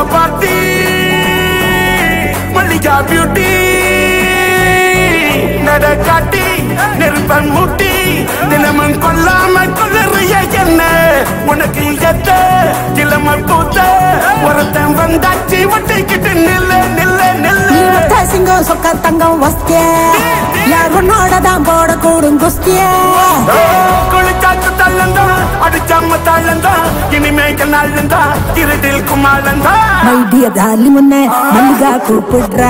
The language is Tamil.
பார்ட்டி மல்லிகா பியூட்டி நட காட்டி நெருப்பன் மூட்டி தினமும் கொல்லாம கொள்ளறிய என்ன உனக்கு எத்த கிளம கூத்த ஒருத்தன் வந்தாச்சு ஒட்டிக்கிட்டு நில்ல நில்ல நில்ல சிங்கம் சொக்க தங்கம் வஸ்திய யார் உன்னோடதான் போட கூடும் குஸ்திய குளிச்சாத்து தள்ளந்தா அடிச்சாம தாழந்தா இனிமேல் நாளந்தா இருட்டில் குமாலந்தா மைடிய தாலி முன்ன மல்லிகா கூப்பிடுற